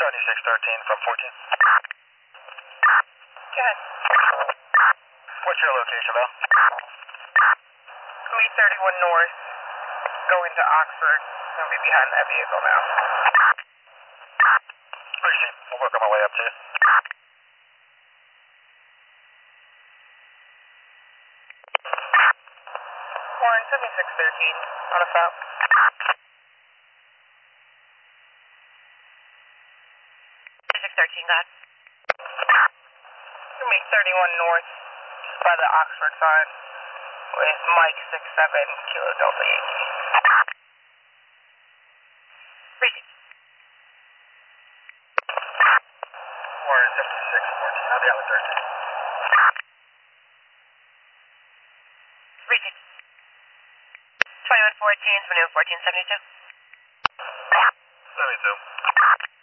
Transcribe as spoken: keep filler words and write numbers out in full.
seventy-six thirteen from fourteen. Good. What's your location, Val? three thirty-one north, going to Oxford. I'll be behind that vehicle now. Appreciate it. I'll work on my way up to you. Warren, seventy-six thirteen, on a foul. seventy-six thirteen, got it. Meet thirty-one north, just by the Oxford sign, with Mike six seven, Kilo Delta Yankee. Receive. Warren, seventy-six fourteen. I'll be out with Thursday. Receive. twenty-one fourteen, twenty-one fourteen, seventy-two. seventy-two.